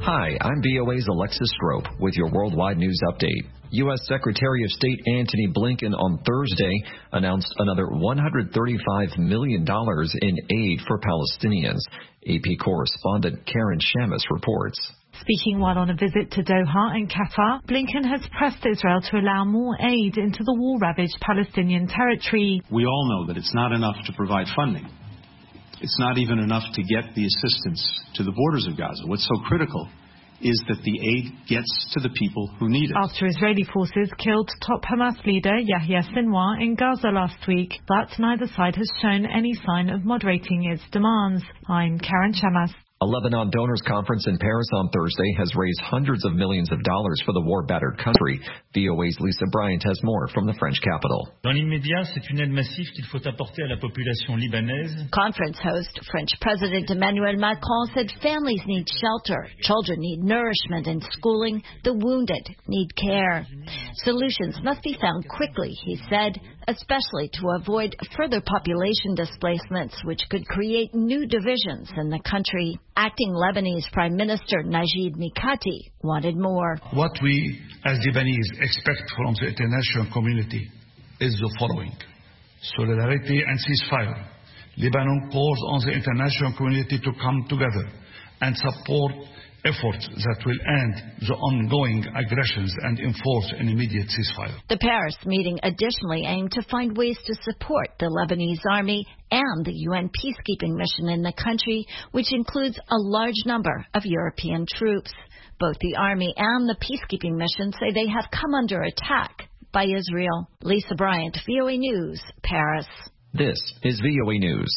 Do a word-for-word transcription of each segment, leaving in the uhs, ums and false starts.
Hi, I'm V O A's Alexis Strope with your worldwide news update. U S Secretary of State Antony Blinken on Thursday announced another one hundred thirty-five million dollars in aid for Palestinians. A P correspondent Karen Shamus reports. Speaking while on a visit to Doha and Qatar, Blinken has pressed Israel to allow more aid into the war-ravaged Palestinian territory. We all know that it's not enough to provide funding. It's not even enough to get the assistance to the borders of Gaza. What's so critical is that the aid gets to the people who need it. After Israeli forces killed top Hamas leader Yahya Sinwar in Gaza last week, but neither side has shown any sign of moderating its demands. I'm Karen Shamas. A Lebanon Donors Conference in Paris on Thursday has raised hundreds of millions of dollars for the war-battered country. V O A's Lisa Bryant has more from the French capital. Dans l'immédiat, c'est une aide massive qu'il faut apporter à la population libanaise. Conference host French President Emmanuel Macron said families need shelter, children need nourishment and schooling, the wounded need care. Solutions must be found quickly, he said, especially to avoid further population displacements, which could create new divisions in the country. Acting Lebanese Prime Minister Najib Mikati wanted more. What we as Lebanese expect from the international community is the following: solidarity and ceasefire. Lebanon calls on the international community to come together and support efforts that will end the ongoing aggressions and enforce an immediate ceasefire. The Paris meeting additionally aimed to find ways to support the Lebanese army and the U N peacekeeping mission in the country, which includes a large number of European troops. Both the army and the peacekeeping mission say they have come under attack by Israel. Lisa Bryant, V O A News, Paris. This is V O A News.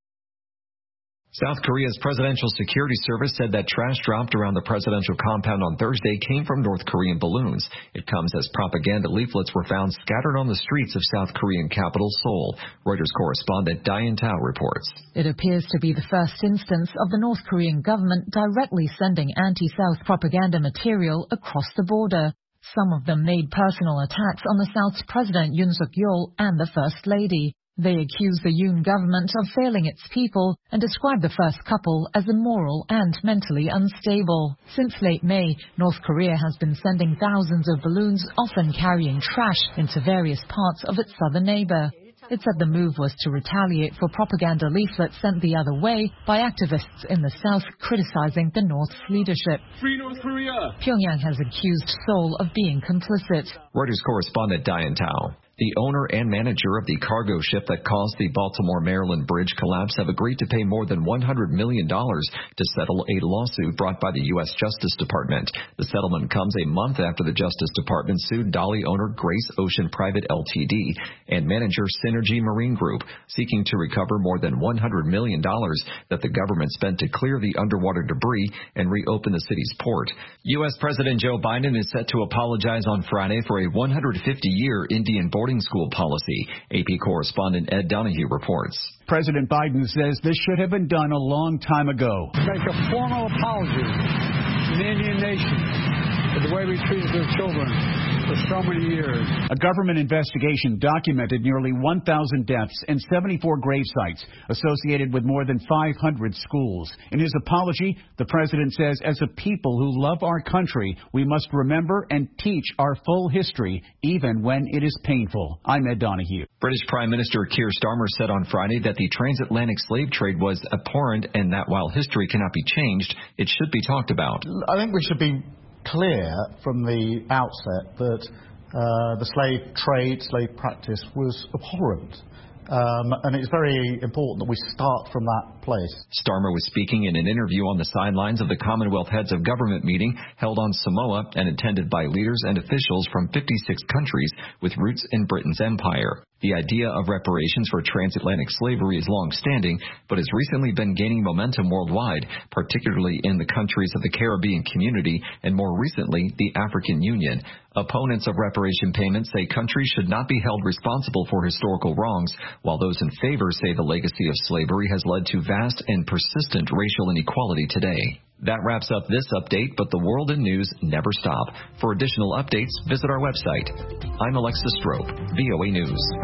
South Korea's Presidential Security Service said that trash dropped around the presidential compound on Thursday came from North Korean balloons. It comes as propaganda leaflets were found scattered on the streets of South Korean capital Seoul. Reuters correspondent Diane Tao reports. It appears to be the first instance of the North Korean government directly sending anti-South propaganda material across the border. Some of them made personal attacks on the South's President Yoon Suk-yeol and the First Lady. They accuse the Yoon government of failing its people and describe the first couple as immoral and mentally unstable. Since late May, North Korea has been sending thousands of balloons, often carrying trash, into various parts of its southern neighbor. It said the move was to retaliate for propaganda leaflets sent the other way by activists in the south criticizing the North's leadership. Free North Korea! Pyongyang has accused Seoul of being complicit. Reuters correspondent Diane Tao. The owner and manager of the cargo ship that caused the Baltimore-Maryland bridge collapse have agreed to pay more than one hundred million dollars to settle a lawsuit brought by the U S Justice Department. The settlement comes a month after the Justice Department sued Dolly owner Grace Ocean Private Limited and manager Synergy Marine Group, seeking to recover more than one hundred million dollars that the government spent to clear the underwater debris and reopen the city's port. U S President Joe Biden is set to apologize on Friday for a one hundred fifty year Indian boarding school policy. A P correspondent Ed Donahue reports. President Biden says this should have been done a long time ago. Make a formal apology to the Indian nation for the way we treated their children for so many years. A government investigation documented nearly one thousand deaths and seventy-four grave sites associated with more than five hundred schools. In his apology, the president says, as a people who love our country, we must remember and teach our full history, even when it is painful. I'm Ed Donahue. British Prime Minister Keir Starmer said on Friday that the transatlantic slave trade was abhorrent and that while history cannot be changed, it should be talked about. I think we should be clear from the outset that uh, the slave trade, slave practice was abhorrent. Um, and it's very important that we start from that place. Starmer was speaking in an interview on the sidelines of the Commonwealth Heads of Government meeting held on Samoa and attended by leaders and officials from fifty-six countries with roots in Britain's empire. The idea of reparations for transatlantic slavery is long-standing, but has recently been gaining momentum worldwide, particularly in the countries of the Caribbean community and more recently the African Union. Opponents of reparation payments say countries should not be held responsible for historical wrongs, while those in favor say the legacy of slavery has led to vast and persistent racial inequality today. That wraps up this update, but the world and news never stop. For additional updates, visit our website. I'm Alexis Strope, V O A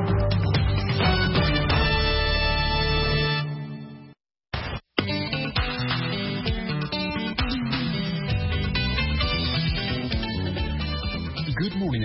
News.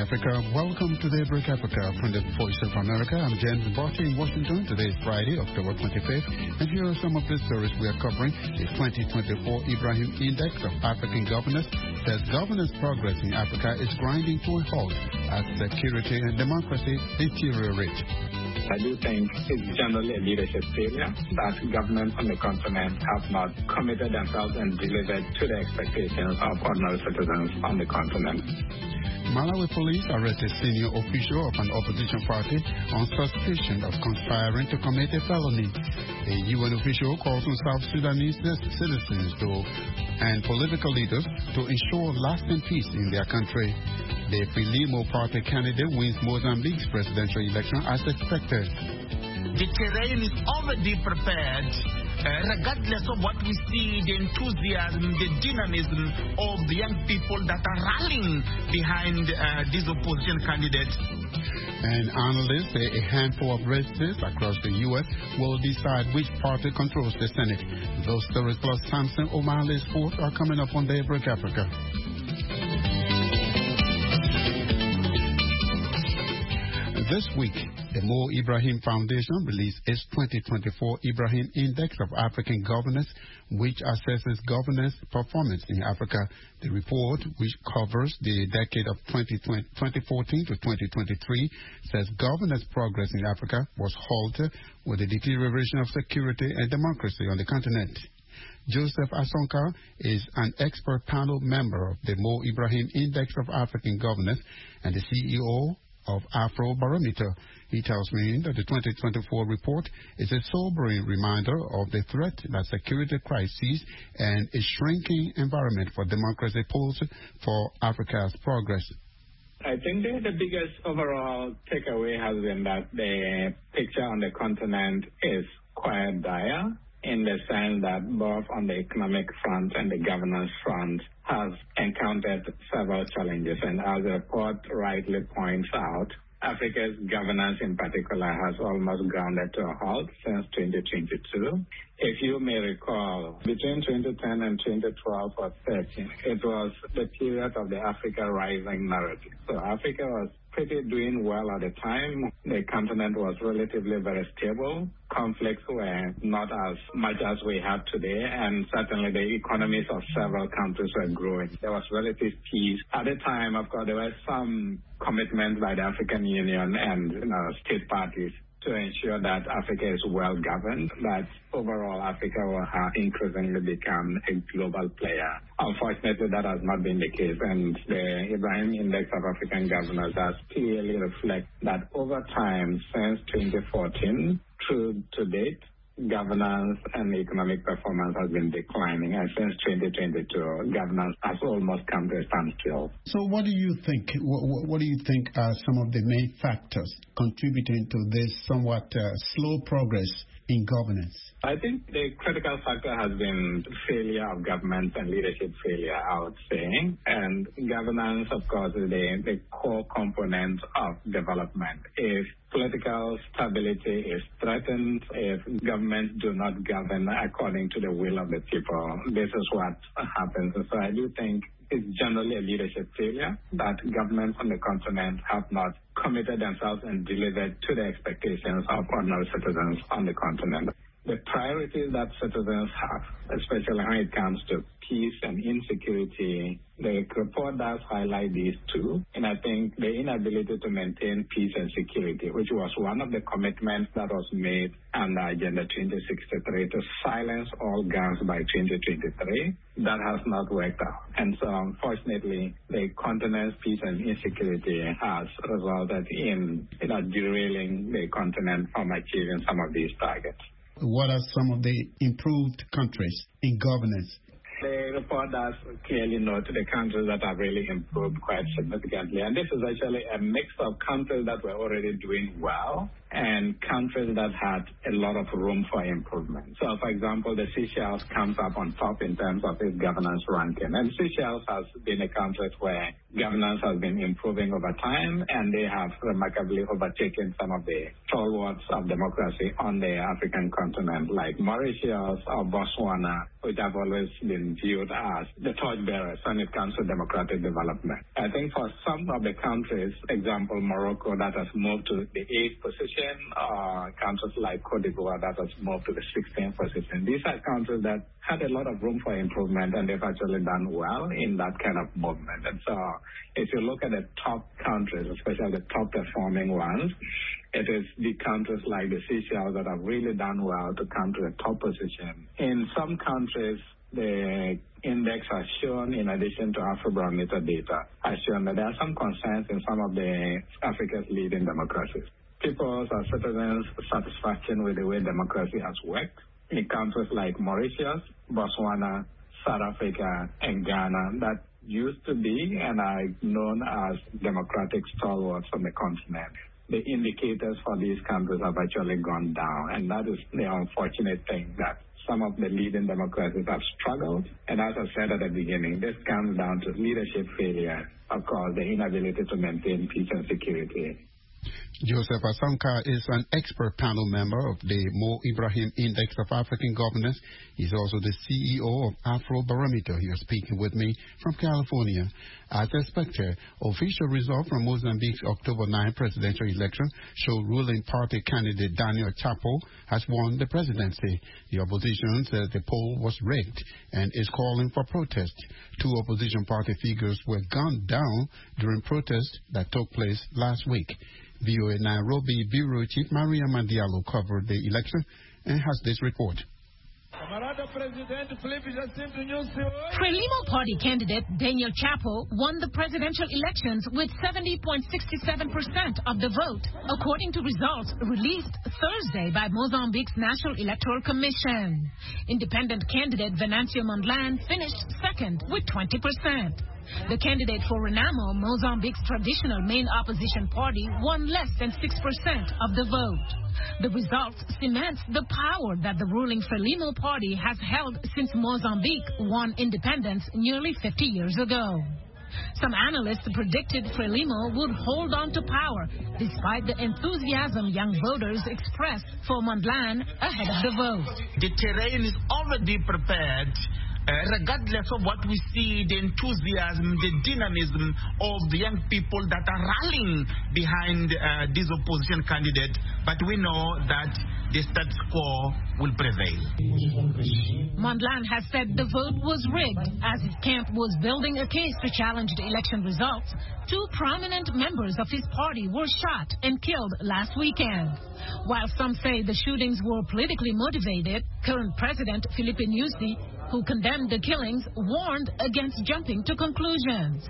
Africa. Welcome to Daybreak Africa from the Voice of America. I'm James Barty in Washington. Today is Friday, October twenty-fifth. And here are some of the stories we are covering. The twenty twenty-four Ibrahim Index of African Governance says governance progress in Africa is grinding to a halt as security and democracy deteriorate. I do think it's generally a leadership failure that governments on the continent have not committed themselves and delivered to the expectations of ordinary citizens on the continent. Malawi police arrested senior official of an opposition party on suspicion of conspiring to commit a felony. A U N official calls on South Sudanese citizens to, and political leaders to ensure lasting peace in their country. The Frelimo party candidate wins Mozambique's presidential election as expected. The terrain is already prepared, uh, regardless of what we see, the enthusiasm, the dynamism of the young people that are rallying behind uh, these opposition candidates. And analysts say a handful of races across the U S will decide which party controls the Senate. Those stories plus Samson O'Malley's Sport are coming up on Daybreak Africa. This week, the Mo Ibrahim Foundation released its twenty twenty-four Ibrahim Index of African Governance, which assesses governance performance in Africa. The report, which covers the decade of twenty fourteen to twenty twenty-three, says governance progress in Africa was halted with the deterioration of security and democracy on the continent. Joseph Asonka is an expert panel member of the Mo Ibrahim Index of African Governance and the C E O of Afrobarometer. He tells me that the twenty twenty-four report is a sobering reminder of the threat that security crises and a shrinking environment for democracy pose for Africa's progress. I think that the biggest overall takeaway has been that the picture on the continent is quite dire, in the sense that both on the economic front and the governance front has encountered several challenges. And as the report rightly points out, Africa's governance in particular has almost grounded to a halt since twenty twenty-two. If you may recall, between twenty ten and twenty twelve or thirteen, it was the period of the Africa Rising narrative. So Africa was pretty doing well at the time. The continent was relatively very stable. Conflicts were not as much as we have today, and certainly the economies of several countries were growing. There was relative peace. At the time, of course, there were some commitments by the African Union and you know, state parties to ensure that Africa is well governed, that overall Africa will have increasingly become a global player. Unfortunately, that has not been the case, and the Ibrahim Index of African Governance does clearly reflect that over time, since twenty fourteen through to date, governance and economic performance has been declining, and since twenty twenty-two, governance has almost come to a standstill. So what do you think, what, what do you think are some of the main factors contributing to this somewhat uh, slow progress in governance? I think the critical factor has been failure of government and leadership failure, I would say. And governance, of course, is the, the core component of development. If political stability is threatened, if governments do not govern according to the will of the people, this is what happens. And so I do think it's generally a leadership failure that governments on the continent have not committed themselves and delivered to the expectations of ordinary citizens on the continent. The priorities that citizens have, especially when it comes to peace and insecurity, the report does highlight these two. And I think the inability to maintain peace and security, which was one of the commitments that was made under Agenda twenty sixty-three to silence all guns by twenty twenty-three, that has not worked out. And so, unfortunately, the continent's peace and insecurity has resulted in you know, derailing the continent from achieving some of these targets. What are some of the improved countries in governance? The report does clearly note the countries that have really improved quite significantly. And this is actually a mix of countries that were already doing well and countries that had a lot of room for improvement. So, for example, the Seychelles comes up on top in terms of its governance ranking. And Seychelles has been a country where governance has been improving over time, and they have remarkably overtaken some of the stalwarts of democracy on the African continent, like Mauritius or Botswana, which have always been viewed as the torchbearers when it comes to democratic development. I think for some of the countries, example, Morocco, that has moved to the eighth position, or countries like Cote d'Ivoire that has moved to the sixteenth position. These are countries that had a lot of room for improvement, and they've actually done well in that kind of movement. And so if you look at the top countries, especially the top performing ones, it is the countries like the Seychelles that have really done well to come to the top position. In some countries, the index has shown, in addition to Afrobarometer data, has shown that there are some concerns in some of the Africa's leading democracies. People's or citizens' satisfaction with the way democracy has worked in countries like Mauritius, Botswana, South Africa, and Ghana that used to be and are known as democratic stalwarts on the continent. The indicators for these countries have actually gone down, and that is the unfortunate thing, that some of the leading democracies have struggled. And as I said at the beginning, this comes down to leadership failure, of course, the inability to maintain peace and security. Joseph Asanka is an expert panel member of the Mo Ibrahim Index of African Governance. He's also the C E O of Afrobarometer. He was speaking with me from California. As expected, official results from Mozambique's October ninth presidential election show ruling party candidate Daniel Chapo has won the presidency. The opposition says the poll was rigged and is calling for protest. Two opposition party figures were gunned down during protests that took place last week. V O A Nairobi Bureau Chief Maria Mandialo covered the election and has this report. Frelimo Party candidate Daniel Chapo won the presidential elections with seventy point six seven percent of the vote, according to results released Thursday by Mozambique's National Electoral Commission. Independent candidate Venancio Mondlane finished second with twenty percent. The candidate for Renamo, Mozambique's traditional main opposition party, won less than six percent of the vote. The result cements the power that the ruling Frelimo Party has held since Mozambique won independence nearly fifty years ago. Some analysts predicted Frelimo would hold on to power, despite the enthusiasm young voters expressed for Mondlane ahead of the vote. The terrain is already prepared. Uh, regardless of what we see, the enthusiasm, the dynamism of the young people that are rallying behind uh, this opposition candidate, but we know that the status quo will prevail. Mondlane has said the vote was rigged as his camp was building a case to challenge the election results. Two prominent members of his party were shot and killed last weekend. While some say the shootings were politically motivated, current President Filipe Nyusi, who condemned the killings, warned against jumping to conclusions.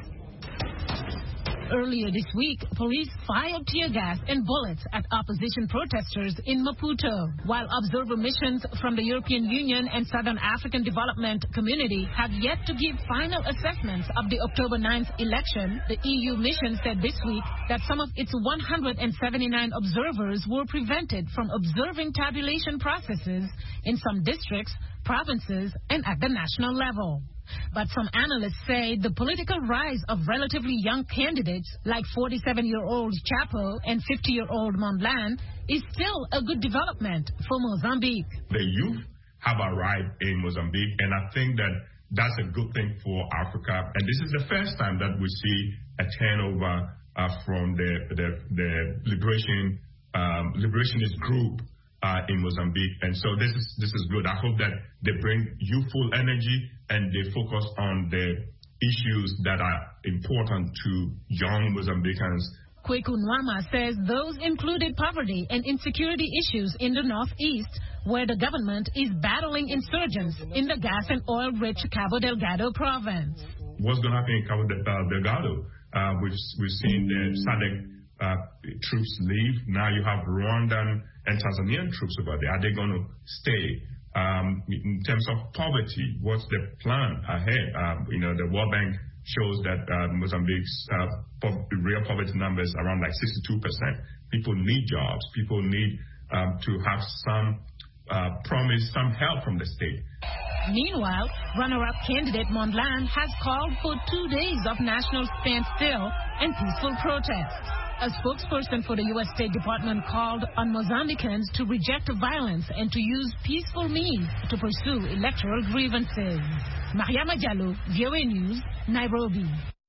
Earlier this week, police fired tear gas and bullets at opposition protesters in Maputo. While observer missions from the European Union and Southern African Development Community have yet to give final assessments of the October ninth election, the E U mission said this week that some of its one hundred seventy-nine observers were prevented from observing tabulation processes in some districts, provinces, and at the national level. But some analysts say the political rise of relatively young candidates like forty-seven-year-old Chapo and fifty-year-old Mondlane is still a good development for Mozambique. The youth have arrived in Mozambique, and I think that that's a good thing for Africa. And this is the first time that we see a turnover uh, from the, the, the liberation um, liberationist group Uh, in Mozambique, and so this is this is good. I hope that they bring youthful energy and they focus on the issues that are important to young Mozambicans. Kweku Nwama says those included poverty and insecurity issues in the northeast, where the government is battling insurgents in the gas and oil-rich Cabo Delgado province. What's going to happen in Cabo Delgado? Uh, we've we've seen the S A D C uh, troops leave. Now you have Rwandan and Tanzanian troops over there. Are they going to stay? Um, in terms of poverty, what's the plan ahead? Um, you know, the World Bank shows that uh, Mozambique's uh, po- real poverty numbers around like sixty-two percent. People need jobs. People need um, to have some uh, promise, some help from the state. Meanwhile, runner-up candidate Mondlane has called for two days of national standstill and peaceful protests. A spokesperson for the U S State Department called on Mozambicans to reject violence and to use peaceful means to pursue electoral grievances. Mariama Diallo, V O A News, Nairobi.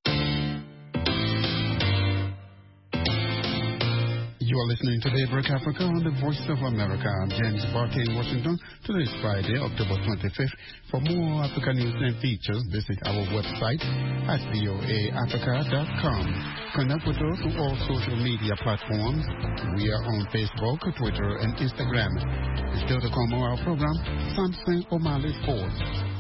You are listening to Daybreak Africa on the Voice of America. I'm James Barty in Washington. Today is Friday, October twenty-fifth. For more African news and features, visit our website at V O A Africa dot com. Connect with us on all social media platforms. We are on Facebook, Twitter, and Instagram. Still to come on our program, Samson O'Malley Ford.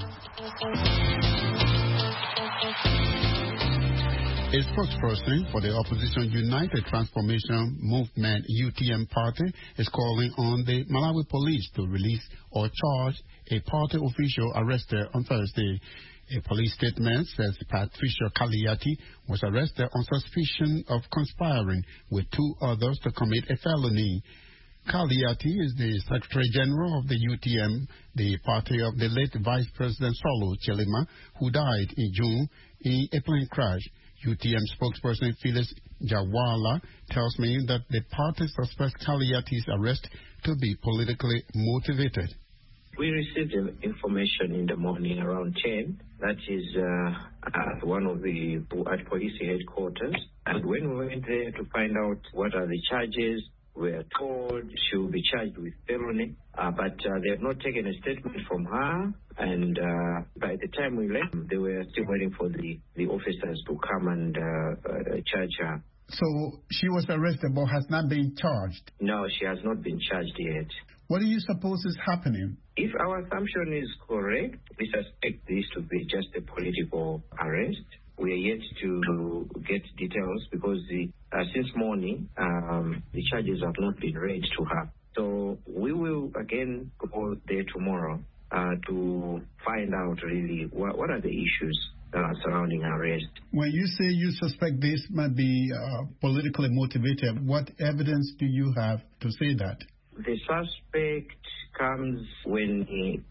A spokesperson for the opposition United Transformation Movement U T M party is calling on the Malawi police to release or charge a party official arrested on Thursday. A police statement says Patricia Kaliati was arrested on suspicion of conspiring with two others to commit a felony. Kaliati is the Secretary General of the U T M, the party of the late Vice President Solo Chilima, who died in June in a plane crash. U T M spokesperson Phyllis Jawala tells me that the party suspects Kaliati's arrest to be politically motivated. We received information in the morning around ten. That is uh, at one of the at police headquarters. And when we went there to find out what are the charges, we were told she will be charged with felony. Uh, but uh, they have not taken a statement from her. And uh, by the time we left, they were still waiting for the, the officers to come and uh, uh, charge her. So she was arrested but has not been charged? No, she has not been charged yet. What do you suppose is happening? If our assumption is correct, we suspect this to be just a political arrest. We are yet to get details because the, uh, since morning, um, the charges have not been read to her. So we will again go there tomorrow uh, to find out really what, what are the issues uh, surrounding arrest. When you say you suspect this might be uh, politically motivated, what evidence do you have to say that? The suspect comes when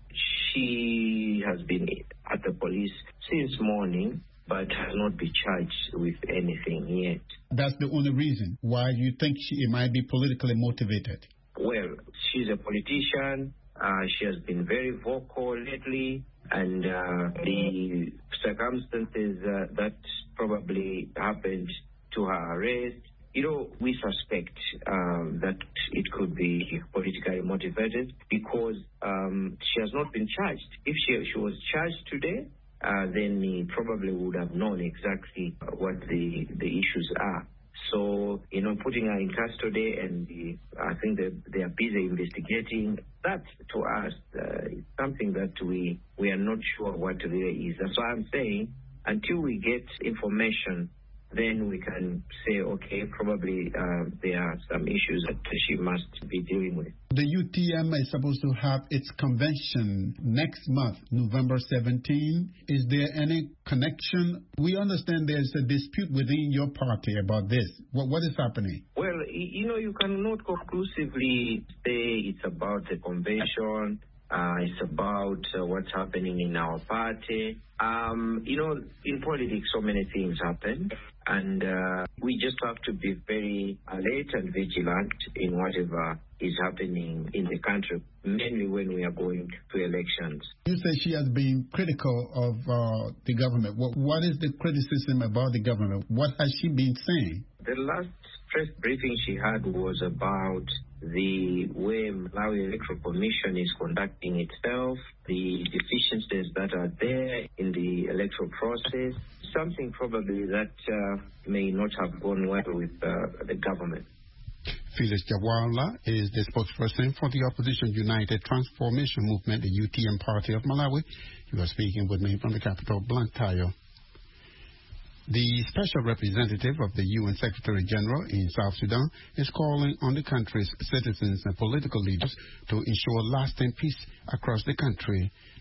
she has been at the police since morning, but has not been charged with anything yet. That's the only reason why you think she might be politically motivated? Well, she's a politician. Uh, she has been very vocal lately, and uh, the circumstances uh, that probably happened to her arrest, you know, we suspect um, that it could be politically motivated because um, she has not been charged. If she, she was charged today, uh, then he probably would have known exactly what the, the issues are. So, you know, putting her in custody, and the, I think that they are busy investigating. That, to us, uh, is something that we, we are not sure what really is. That's why I'm saying, until we get information, then we can say, okay, probably uh, there are some issues that she must be dealing with. The U T M is supposed to have its convention next month, November seventeenth. Is there any connection? We understand there's a dispute within your party about this. What, what is happening? Well, you know, you cannot conclusively say it's about the convention. Uh, it's about uh, what's happening in our party. Um, you know, in politics, so many things happen. And uh, we just have to be very alert and vigilant in whatever is happening in the country, mainly when we are going to elections. You say she has been critical of uh, the government. What, what is the criticism about the government? What has she been saying? The last press briefing she had was about the way Malawi Electoral Commission is conducting itself, the deficiencies that are there in the electoral process, something probably that uh, may not have gone well with uh, the government. Phyllis Jawala is the spokesperson for the opposition United Transformation Movement, the U T M party of Malawi. You are speaking with me from the capital, Blantyre. The special representative of the U N Secretary General in South Sudan is calling on the country's citizens and political leaders to ensure lasting peace across the country.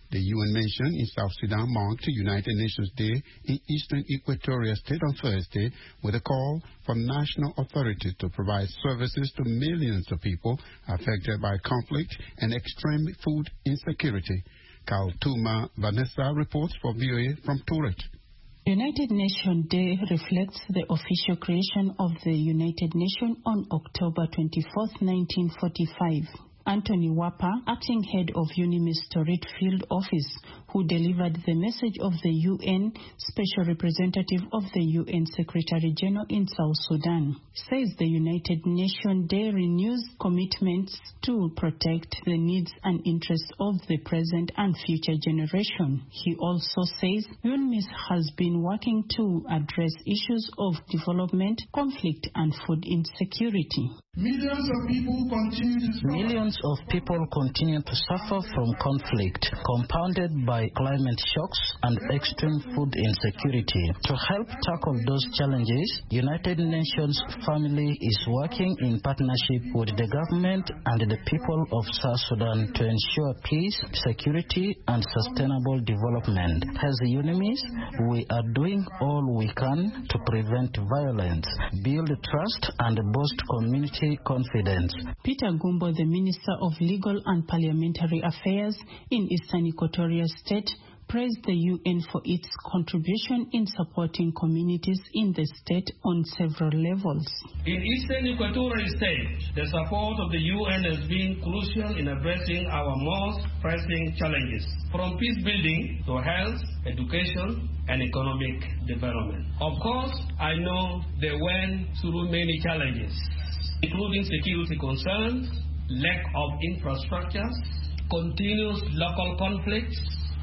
The U N mission in South Sudan marked United Nations Day in eastern Equatoria State on Thursday with a call for national authorities to provide services to millions of people affected by conflict and extreme food insecurity. Kaltuma Vanessa reports for V O A from Turet. United Nations Day reflects the official creation of the United Nations on October twenty-fourth, nineteen forty-five. Anthony Wapa, acting head of UNMISS Torrid Field Office, who delivered the message of the U N Special Representative of the U N Secretary General in South Sudan, says the United Nations Day renews commitments to protect the needs and interests of the present and future generation. He also says UNMISS has been working to address issues of development, conflict, and food insecurity. Millions of people continue to suffer. Millions of people continue to suffer from conflict, compounded by climate shocks and extreme food insecurity. To help tackle those challenges, United Nations Family is working in partnership with the government and the people of South Sudan to ensure peace, security, and sustainable development. As UNMISS, we are doing all we can to prevent violence, build trust, and boost community confidence. Peter Gumbo, the Minister of Legal and Parliamentary Affairs in Eastern Equatoria State, praised the U N for its contribution in supporting communities in the state on several levels. In Eastern Equatoria State, the support of the U N has been crucial in addressing our most pressing challenges, from peace building to health, education, and economic development. Of course, I know they went through many challenges, including security concerns, lack of infrastructure, continuous local conflicts,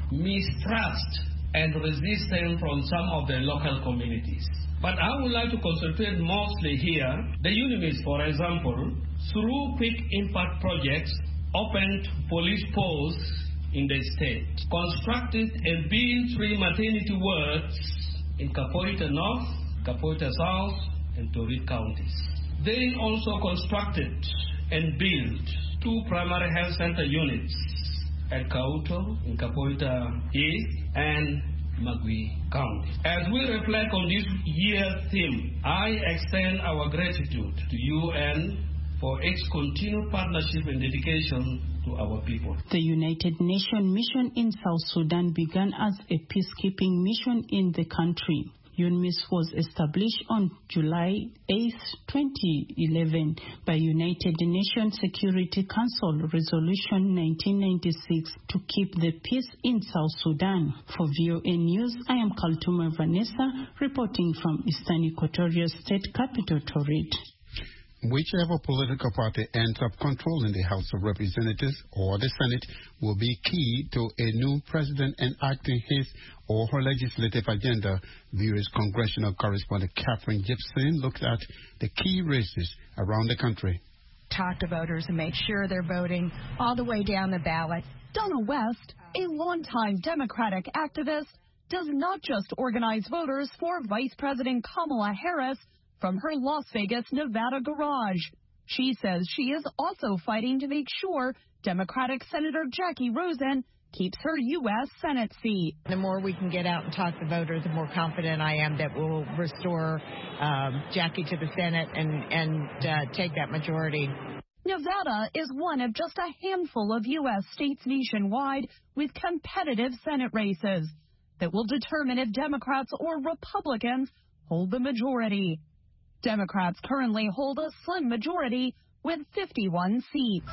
mistrust, and resistance from some of the local communities. But I would like to concentrate mostly here. The UNMISS, for example, through quick impact projects, opened police posts in the state, constructed and built three maternity wards in Capoeira North, Capoeira South, and Torrid counties. They also constructed and built two primary health center units at Kauto in Capoeira East and Magui County. As we reflect on this year's theme, I extend our gratitude to U N for its continued partnership and dedication to our people. The United Nations mission in South Sudan began as a peacekeeping mission in the country. UNMISS was established on July eighth, twenty eleven by United Nations Security Council Resolution nineteen ninety-six to keep the peace in South Sudan. For V O A News, I am Kaltuma Vanessa reporting from Eastern Equatoria State capital Torrid. Whichever political party ends up controlling the House of Representatives or the Senate will be key to a new president enacting his or her legislative agenda. V O A's congressional correspondent Catherine Gibson looked at the key races around the country. Talk to voters and make sure they're voting all the way down the ballot. Donna West, a longtime Democratic activist, does not just organize voters for Vice President Kamala Harris from her Las Vegas, Nevada garage. She says she is also fighting to make sure Democratic Senator Jackie Rosen keeps her U S Senate seat. The more we can get out and talk to voters, the more confident I am that we'll restore um, Jackie to the Senate and, and uh, take that majority. Nevada is one of just a handful of U S states nationwide with competitive Senate races that will determine if Democrats or Republicans hold the majority. Democrats currently hold a slim majority with fifty-one seats.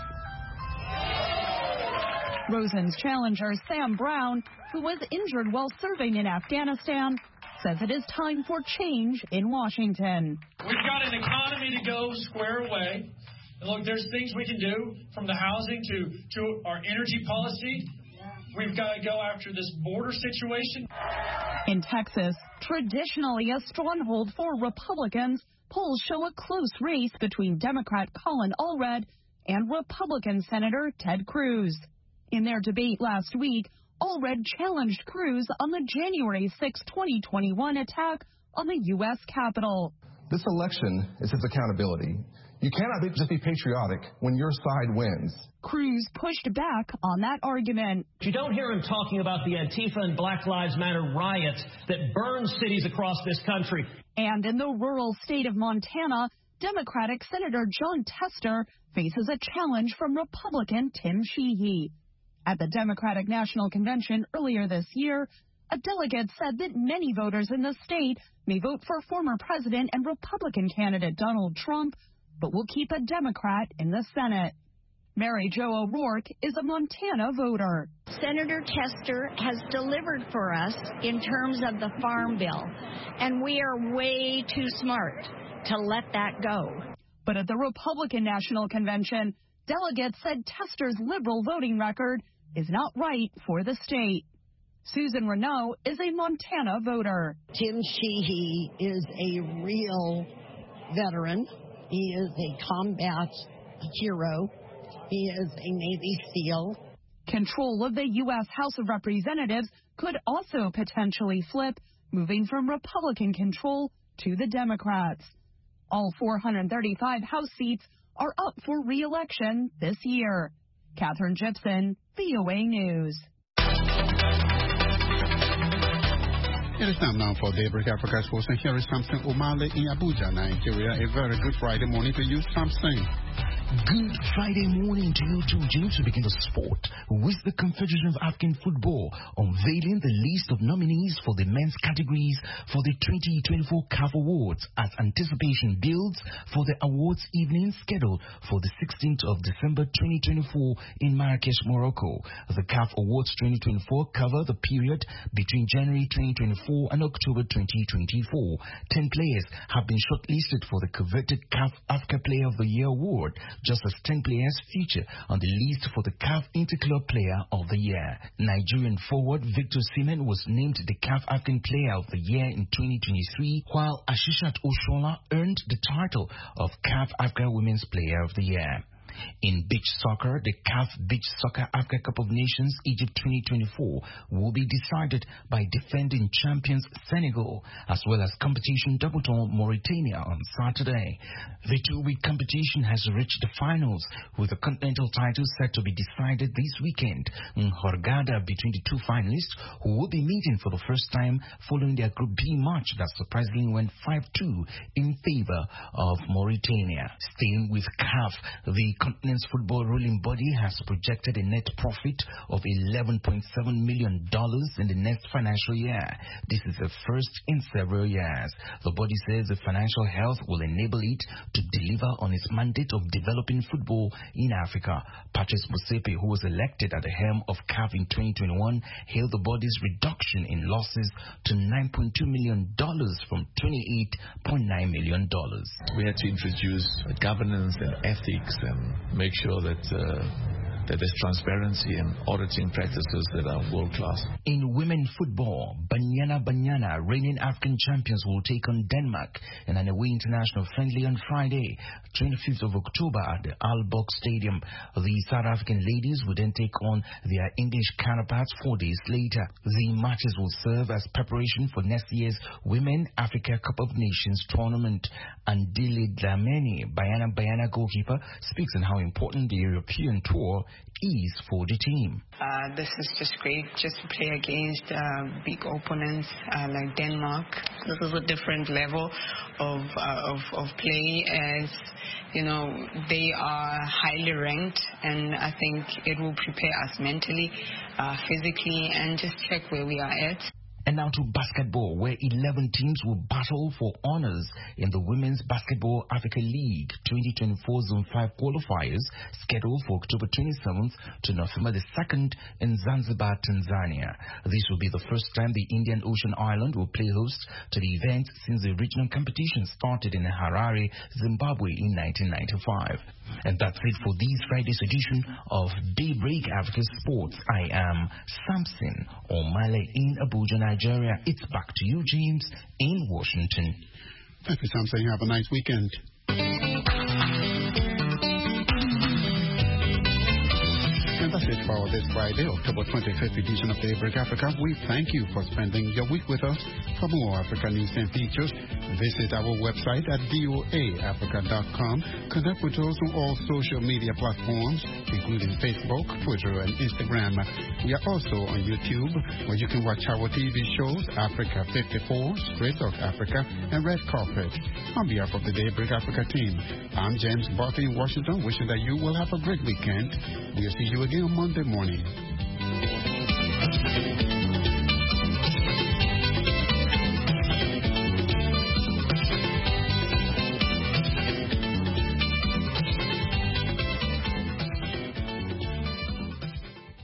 Rosen's challenger, Sam Brown, who was injured while serving in Afghanistan, says it is time for change in Washington. We've got an economy to go square away. And look, there's things we can do, from the housing to, to our energy policy. We've got to go after this border situation. In Texas, traditionally a stronghold for Republicans, polls show a close race between Democrat Colin Allred and Republican Senator Ted Cruz. In their debate last week, Allred challenged Cruz on the January sixth, twenty twenty-one attack on the U S Capitol. This election is his accountability. You cannot be, just be patriotic when your side wins. Cruz pushed back on that argument. You don't hear him talking about the Antifa and Black Lives Matter riots that burned cities across this country. And in the rural state of Montana, Democratic Senator Jon Tester faces a challenge from Republican Tim Sheehy. At the Democratic National Convention earlier this year, a delegate said that many voters in the state may vote for former President and Republican candidate Donald Trump, but will keep a Democrat in the Senate. Mary Jo O'Rourke is a Montana voter. Senator Tester has delivered for us in terms of the Farm Bill, and we are way too smart to let that go. But at the Republican National Convention, delegates said Tester's liberal voting record is not right for the state. Susan Renault is a Montana voter. Tim Sheehy is a real veteran. He is a combat hero. He is a Navy SEAL. Control of the U S House of Representatives could also potentially flip, moving from Republican control to the Democrats. All four hundred thirty-five House seats are up for re-election this year. Catherine Gibson, V O A News. It is time now for Daybreak Africa Sports, and here is Samson Omale in Abuja, Nigeria. A very good Friday morning to you, Samson. Good Friday morning to you too, James. We begin the sport with the Confederation of African Football unveiling the list of nominees for the men's categories for the twenty twenty-four C A F Awards as anticipation builds for the awards evening scheduled for the sixteenth of December twenty twenty-four in Marrakesh, Morocco. The C A F Awards twenty twenty-four cover the period between January twenty twenty-four and October twenty twenty-four. Ten players have been shortlisted for the coveted C A F Africa Player of the Year award, just as ten players feature on the list for the C A F Interclub Player of the Year. Nigerian forward Victor Osimhen was named the C A F African Player of the Year in twenty twenty-three, while Ashishat Oshola earned the title of C A F Africa Women's Player of the Year. In beach soccer, the C A F Beach Soccer Africa Cup of Nations Egypt twenty twenty-four will be decided by defending champions Senegal, as well as competition debutant Mauritania on Saturday. The two-week competition has reached the finals, with the continental title set to be decided this weekend in Hurghada between the two finalists, who will be meeting for the first time following their Group B match that surprisingly went five two in favor of Mauritania. Staying with C A F, the continent's football ruling body has projected a net profit of eleven point seven million dollars in the next financial year. This is the first in several years. The body says the financial health will enable it to deliver on its mandate of developing football in Africa. Patrice Motsepe, who was elected at the helm of C A F in twenty twenty-one, hailed the body's reduction in losses to nine point two million dollars from twenty-eight point nine million dollars. We had to introduce governance and ethics and make sure that uh, that there's transparency and auditing practices that are world-class. In women football, Banyana Banyana, reigning African champions, will take on Denmark in an away international friendly on Friday, twenty-fifth of October at the Aalborg Stadium. The South African ladies will then take on their English counterparts four days later. The matches will serve as preparation for next year's Women Africa Cup of Nations tournament. And Dili Dlamini, Banyana Banyana goalkeeper, speaks on how important the European tour is for the team. Uh, this is just great, just to play against uh, big opponents uh, like Denmark. This is a different level of, uh, of of play, as you know, they are highly ranked, and I think it will prepare us mentally, uh, physically, and just check where we are at. And now to basketball, where eleven teams will battle for honors in the Women's Basketball Africa League twenty twenty-four Zone five qualifiers, scheduled for October twenty-seventh to November the second in Zanzibar, Tanzania. This will be the first time the Indian Ocean Island will play host to the event since the regional competition started in Harare, Zimbabwe in nineteen ninety-five. And that's it for this Friday's edition of Daybreak Africa Sports. I am Samson Omale in Abuja, Nigeria. It's back to you, James, in Washington. Thank you, Samson. Have a nice weekend. And that's it for this Friday, October twenty-fifth edition of Daybreak Africa. We thank you for spending your week with us. For more African news and features, visit our website at v o a africa dot com. Connect with us on all social media platforms, including Facebook, Twitter, and Instagram. We are also on YouTube, where you can watch our T V shows, Africa fifty-four, Straight Talk Africa, and Red Carpet. On behalf of the Daybreak Africa team, I'm James Barty in Washington, wishing that you will have a great weekend. We'll see you again on Monday morning.